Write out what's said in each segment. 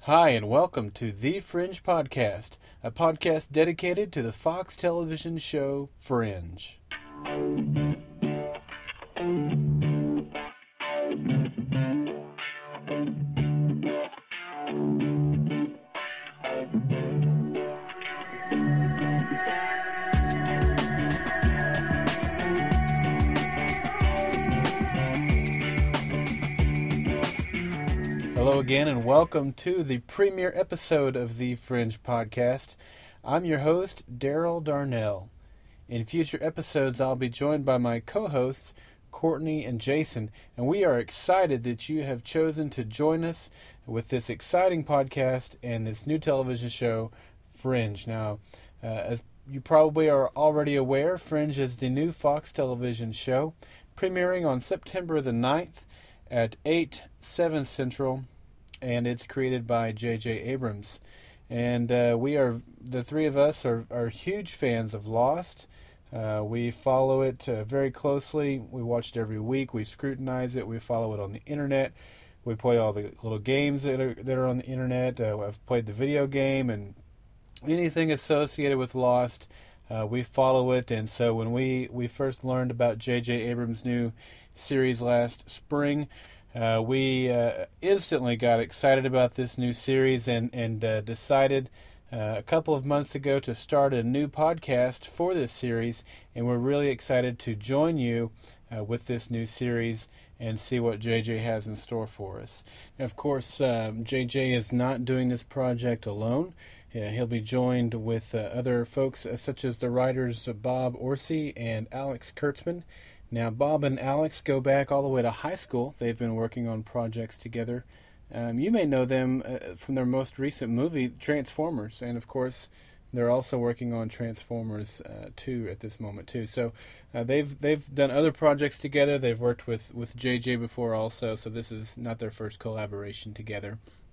Hi, and welcome to The Fringe Podcast, a podcast dedicated to the Fox television show Fringe. Hello again, and welcome to the premiere episode of The Fringe Podcast. I'm your host, Daryl Darnell. In future episodes, I'll be joined by my co-hosts, Courtney and Jason, and we are excited that you have chosen to join us with this exciting podcast and this new television show, Fringe. Now, as you probably are already aware, Fringe is the new Fox television show, premiering on September the 9th at 8/7 Central, and it's created by J.J. Abrams. And the three of us are huge fans of Lost. We follow it very closely. We watch it every week. We scrutinize it. We follow it on the internet. We play all the little games that are on the internet. I've played the video game and anything associated with Lost. We follow it. And so when we first learned about J.J. Abrams' new series last spring, we instantly got excited about this new series and decided a couple of months ago to start a new podcast for this series, and we're really excited to join you with this new series and see what JJ has in store for us. And of course, JJ is not doing this project alone. He'll be joined with other folks such as the writers Bob Orci and Alex Kurtzman. Now, Bob and Alex go back all the way to high school. They've been working on projects together. You may know them from their most recent movie, Transformers, and of course, they're also working on Transformers 2 at this moment too. So they've done other projects together. They've worked with JJ before also, so this is not their first collaboration together.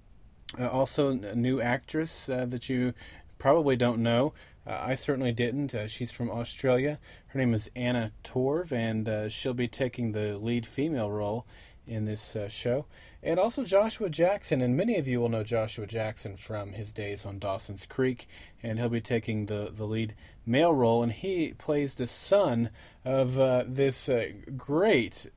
Also, a new actress that you probably don't know. I certainly didn't. She's from Australia. Her name is Anna Torv, and she'll be taking the lead female role in this show. And also Joshua Jackson, and many of you will know Joshua Jackson from his days on Dawson's Creek, and he'll be taking the lead male role, and he plays the son of this great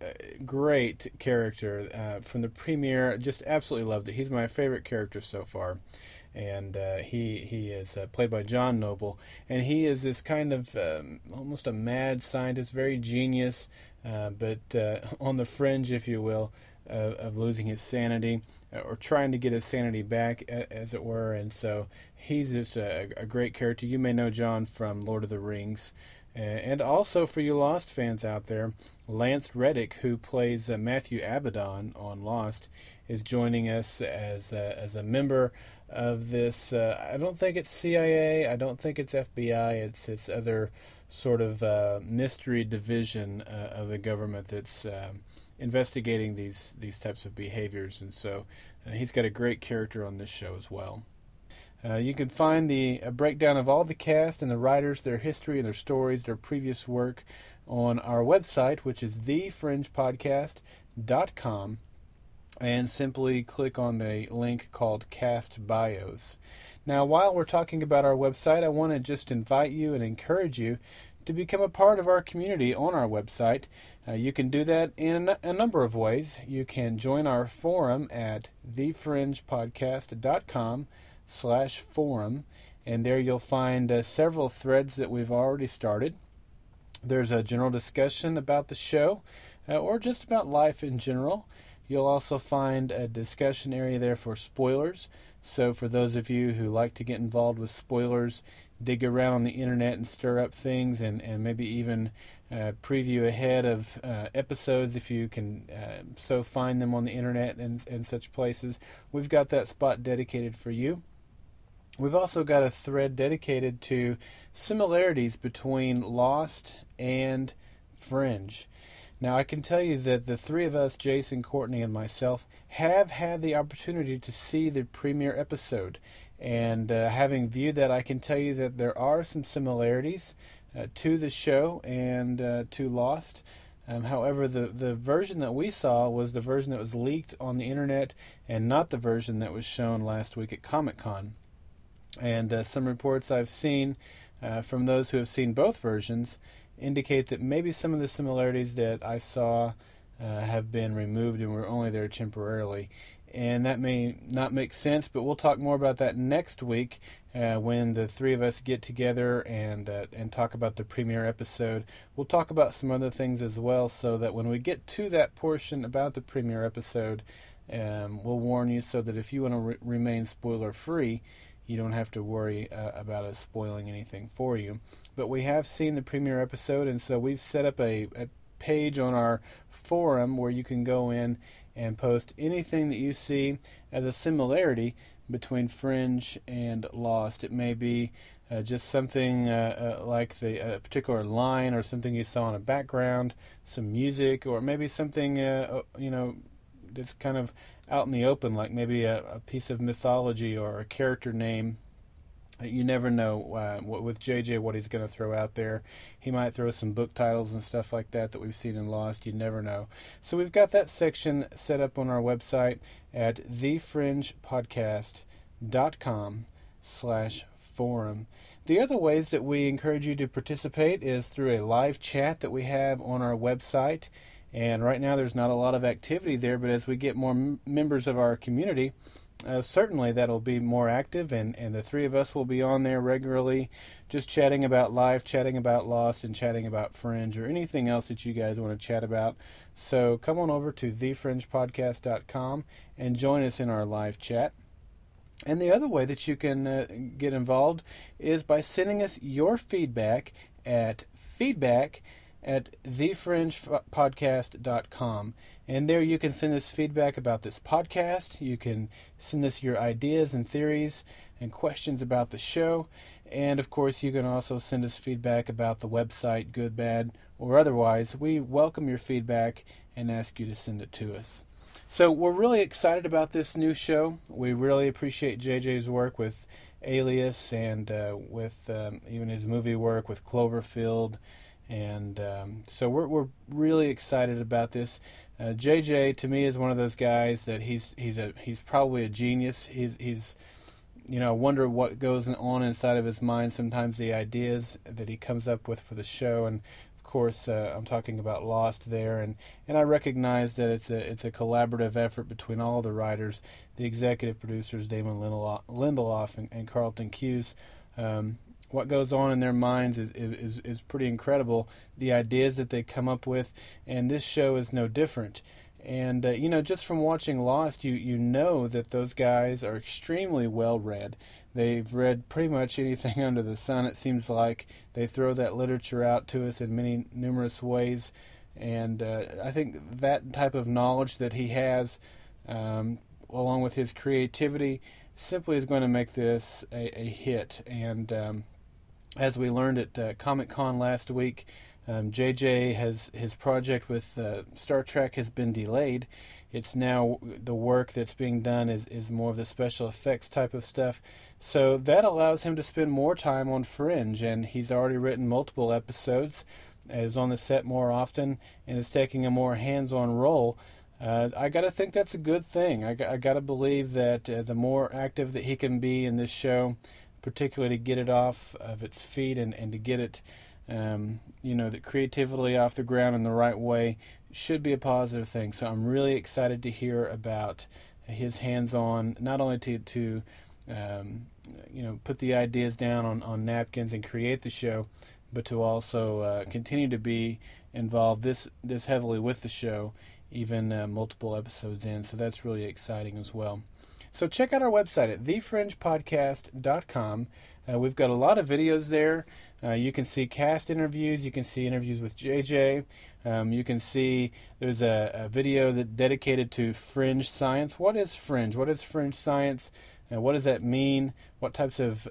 character from the premiere. Just absolutely loved it. He's my favorite character so far. And he is played by John Noble, and he is this kind of almost a mad scientist, very genius, but on the fringe, if you will, of losing his sanity, or trying to get his sanity back, as it were. And so he's just a great character. You may know John from Lord of the Rings. And also, for you Lost fans out there, Lance Reddick, who plays Matthew Abaddon on Lost, is joining us as a member of this. I don't think it's CIA. I don't think it's FBI. It's other sort of mystery division of the government that's investigating these types of behaviors. And so he's got a great character on this show as well. You can find a breakdown of all the cast and the writers, their history and their stories, their previous work on our website, which is thefringepodcast.com, and simply click on the link called Cast Bios. Now, while we're talking about our website, I want to just invite you and encourage you to become a part of our community on our website. You can do that in a number of ways. You can join our forum at thefringepodcast.com/forum, and there you'll find several threads that we've already started. There's a general discussion about the show, or just about life in general. You'll also find a discussion area there for spoilers. So for those of you who like to get involved with spoilers, dig around on the internet and stir up things, and maybe even preview ahead of episodes if you can so find them on the internet and such places, we've got that spot dedicated for you. We've also got a thread dedicated to similarities between Lost and Fringe. Now, I can tell you that the three of us, Jason, Courtney, and myself, have had the opportunity to see the premiere episode. And having viewed that, I can tell you that there are some similarities to the show and to Lost. However, the version that we saw was the version that was leaked on the internet and not the version that was shown last week at Comic-Con. And some reports I've seen from those who have seen both versions indicate that maybe some of the similarities that I saw have been removed and were only there temporarily. And that may not make sense, but we'll talk more about that next week when the three of us get together and talk about the premiere episode. We'll talk about some other things as well, so that when we get to that portion about the premiere episode, we'll warn you so that if you want to remain spoiler-free, you don't have to worry about us spoiling anything for you. But we have seen the premiere episode, and so we've set up a page on our forum where you can go in and post anything that you see as a similarity between Fringe and Lost. It may be just something like a particular line or something you saw in a background, some music, or maybe something that's kind of out in the open, like maybe a piece of mythology or a character name. You never know with JJ what he's going to throw out there. He might throw some book titles and stuff like that we've seen in Lost. You never know. So we've got that section set up on our website at thefringepodcast.com/forum. The other ways that we encourage you to participate is through a live chat that we have on our website. And right now there's not a lot of activity there, but as we get more members of our community, certainly that'll be more active, and the three of us will be on there regularly, just chatting about life, chatting about Lost, and chatting about Fringe, or anything else that you guys want to chat about. So come on over to thefringepodcast.com and join us in our live chat. And the other way that you can get involved is by sending us your feedback at thefringepodcast.com. And there you can send us feedback about this podcast. You can send us your ideas and theories and questions about the show. And, of course, you can also send us feedback about the website, good, bad, or otherwise. We welcome your feedback and ask you to send it to us. So we're really excited about this new show. We really appreciate JJ's work with Alias and with even his movie work with Cloverfield. And so we're really excited about this. JJ to me is one of those guys that he's probably a genius. He's I wonder what goes on inside of his mind sometimes, the ideas that he comes up with for the show. And of course I'm talking about Lost there, and I recognize that it's a collaborative effort between all the writers, the executive producers Damon Lindelof and Carlton Cuse. What goes on in their minds is pretty incredible, the ideas that they come up with, and this show is no different. And, just from watching Lost, you know that those guys are extremely well-read. They've read pretty much anything under the sun, it seems like. They throw that literature out to us in numerous ways. And I think that type of knowledge that he has, along with his creativity, simply is going to make this a hit. And as we learned at Comic-Con last week, JJ his project with Star Trek has been delayed. It's now the work that's being done is more of the special effects type of stuff. So that allows him to spend more time on Fringe, and he's already written multiple episodes, is on the set more often, and is taking a more hands-on role. I got to think that's a good thing. I got to believe that the more active that he can be in this show, particularly to get it off of its feet and to get it, the creativity off the ground in the right way, should be a positive thing. So I'm really excited to hear about his hands-on, not only to put the ideas down on napkins and create the show, but to also continue to be involved this heavily with the show, even multiple episodes in. So that's really exciting as well. So check out our website at thefringepodcast.com. We've got a lot of videos there. You can see cast interviews. You can see interviews with JJ. You can see there's a video that dedicated to Fringe science. What is Fringe? What is Fringe science? What does that mean? What types of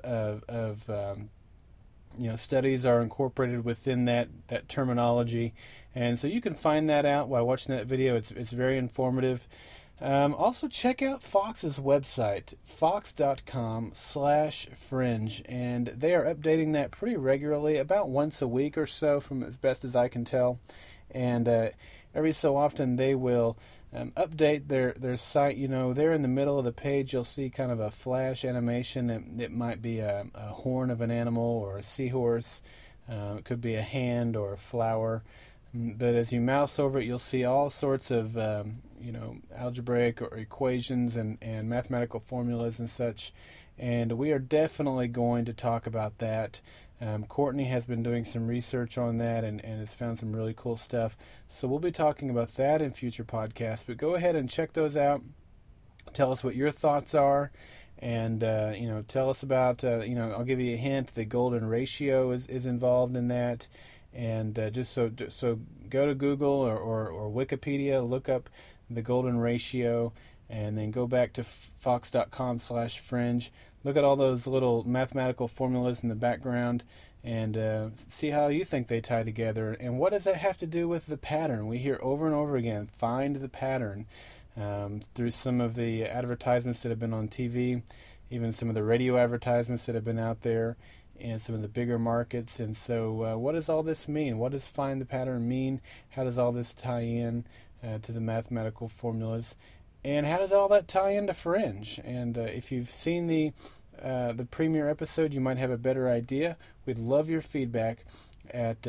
studies are incorporated within that terminology? And so you can find that out by watching that video. It's very informative. Also check out Fox's website, fox.com/fringe, and they are updating that pretty regularly, about once a week or so, from as best as I can tell. and every so often they will update their site. You know, there in the middle of the page you'll see kind of a flash animation. It might be a horn of an animal or a seahorse. It could be a hand or a flower. But as you mouse over it, you'll see all sorts of algebraic or equations and mathematical formulas and such. And we are definitely going to talk about that. Courtney has been doing some research on that and has found some really cool stuff. So we'll be talking about that in future podcasts. But go ahead and check those out. Tell us what your thoughts are. And, tell us about, I'll give you a hint. The golden ratio is involved in that. And just so go to Google or Wikipedia, look up the golden ratio, and then go back to fox.com/fringe. Look at all those little mathematical formulas in the background and see how you think they tie together. And what does that have to do with the pattern? We hear over and over again, find the pattern, through some of the advertisements that have been on TV, even some of the radio advertisements that have been out there, and some of the bigger markets. And so what does all this mean? What does find the pattern mean? How does all this tie in to the mathematical formulas? And how does all that tie into Fringe? And if you've seen the premiere episode, you might have a better idea. We'd love your feedback at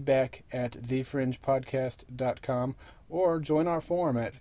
feedback@thefringepodcast.com, or join our forum at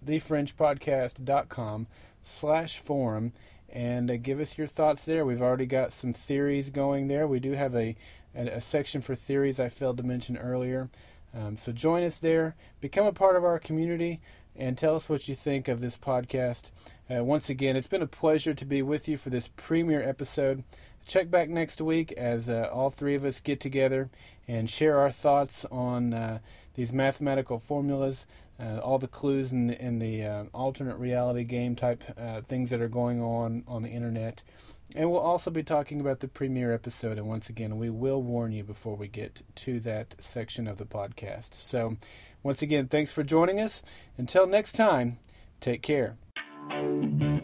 thefringepodcast.com/forum. And give us your thoughts there. We've already got some theories going there. We do have a section for theories I failed to mention earlier. So join us there. Become a part of our community and tell us what you think of this podcast. Once again, it's been a pleasure to be with you for this premiere episode. Check back next week as all three of us get together and share our thoughts on these mathematical formulas, all the clues in the alternate reality game type things that are going on the internet. And we'll also be talking about the premiere episode. And once again, we will warn you before we get to that section of the podcast. So once again, thanks for joining us. Until next time, take care.